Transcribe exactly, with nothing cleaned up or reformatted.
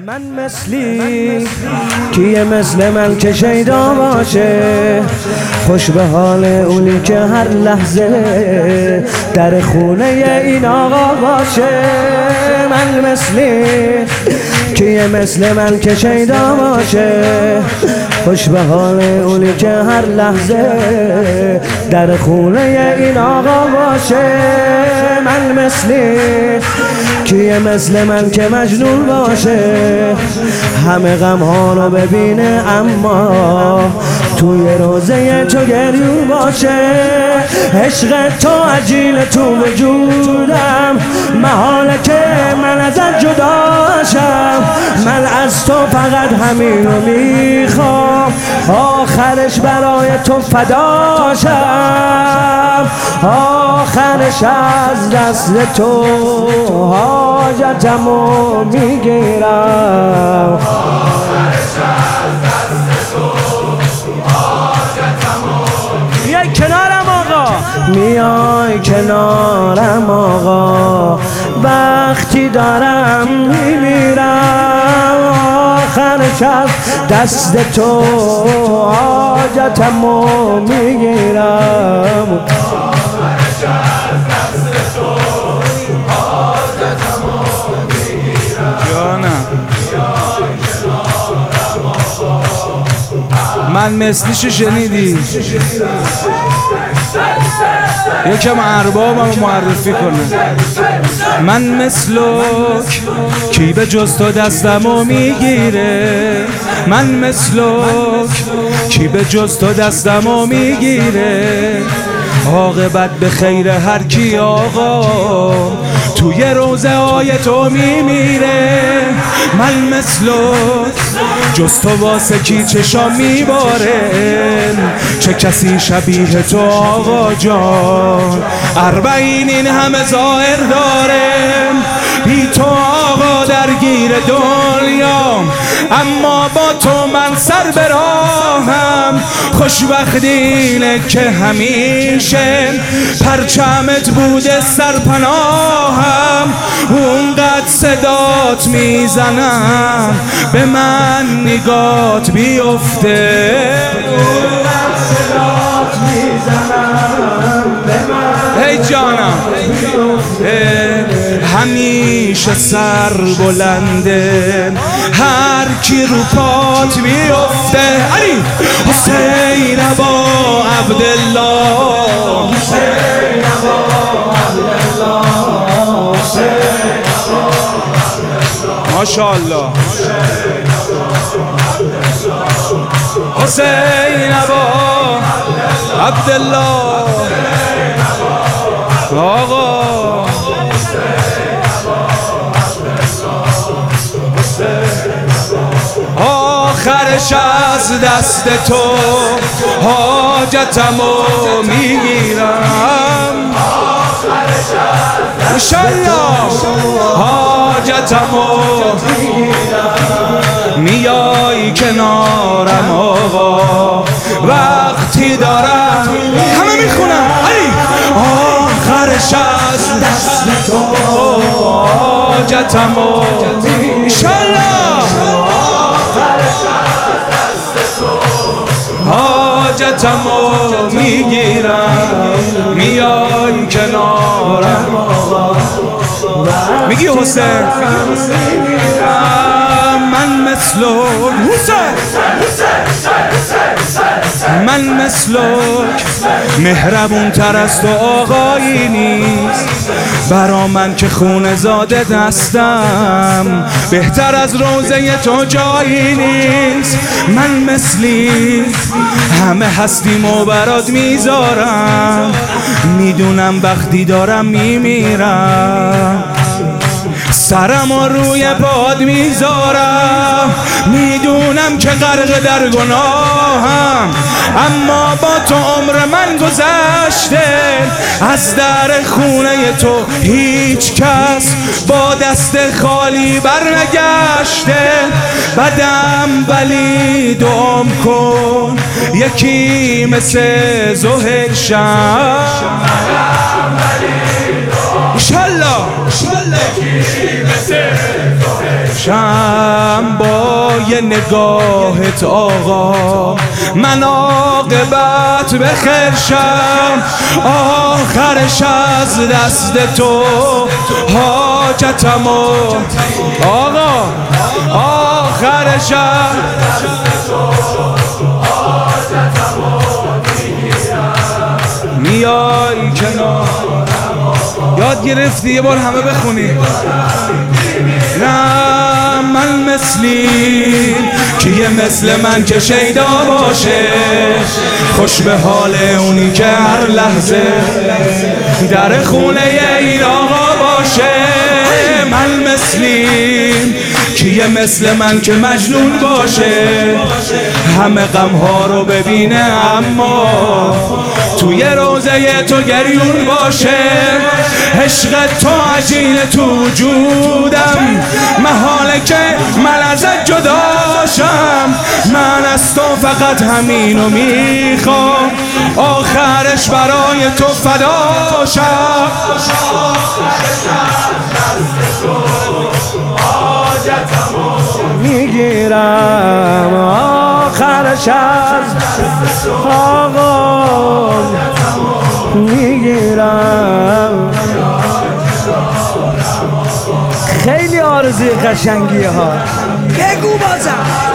من مثلی کیه مثل من که شیدا باشه، خوش به حال اونی که هر لحظه در خونه این آقا باشه. من مثلی کیه مثل من که شیدا باشه، خوش به حال اونی که هر لحظه در خونه این آقا باشه. من مثلی کیه مثل من که مجنون باشه، همه غم ها رو ببینه اما توی روزه تو گریون باشه. عشق تو عجیل تو وجودم، محاله که من ازت جداشم. من از تو فقط همین رو میخوام، آخرش برای تو فداشم. آخرش از دست تو حاجتمو میگیرم. آخرش از دست تو حاجتمو میای کنارم آقا، میای کنارم آقا، وقتی دارم میمیرم. آخرش از دست تو حاجتمو میگیرم. آخرش از دست تو حاجتمو میگیرم. جانم من مثلیشو شنیدی؟ یکم اربابم معرفی کنه. من مثلک کی به جز تو دستمو میگیره، من مثلک کی به جز تو دستمو میگیره. عاقبت به خیر هر کی آقا توی روزه های تو میمیره. من مثلک جز تو واسه کی چشام میباره، چه کسی شبیه تو آقا جان. اربعین این همه ظاهر داره، بی تو آقا درگیر دنیام، اما با تو من سر به راهم. خوشبختی اینه که همیشه پرچمت بوده سرپناهم. اونقدر صدات میزنم به من نگات بیفته، اونقدر صدات میزنم به من هی جانم همیشه سر بلنده، هر کی رو پات بیفته. علی حسین ابا عبدالله، حسین ابا عبدالله، حسین ماشاءالله حسین ابا عبدالله آقا. آخرش از دست تو حاجتمو میگیرم. انشالله حاجتمو میای کنارم آقا، وقتی دارم همه میخونم. آخرش از دست تو حاجتمو انشالله حاجتمو میگیرم، میای کنارم. میگی حسین من مثلک، من مثلک مهربون تر از تو آقایی نیست. برا من که خون زاده دستم، بهتر از روزه تو جایی نیست. من مثلی همه هستیم و برات میذارم، میدونم وقتی دارم میمیرم سرم و روی پاد میذارم. میدونم که غرق در گناهم، اما با تو عمر من گذشته. از در خونه تو هیچ کس با دست خالی برنگشته. بدم ولی دعام کن یکی مثل زهر شم. انشالله شم میگیرم با یه نگاهت آقا، من عاقبت به خیر شم، آخرش از دست تو حاجتم و آقا، آخرش از دست تو حاجتم میای کنار. یاد گرفتی یه بار همه بخونی. نه من مثلی که یه مثل من که شیدا باشه، خوش به حال اونی که هر لحظه در خونه این آقا باشه. من مثلی که یه مثل من که مجنون باشه، همه غمها رو ببینه اما توی روزه تو گریون باشه. عشق تو عجین تو وجودم، محاله که من ازت جداشم، من از تو فقط همینو میخوام، آخرش برای تو فداشم. میگیرم آخرش از آقا، میگیرم. خیلی آرزوی قشنگیه ها. بگو بازم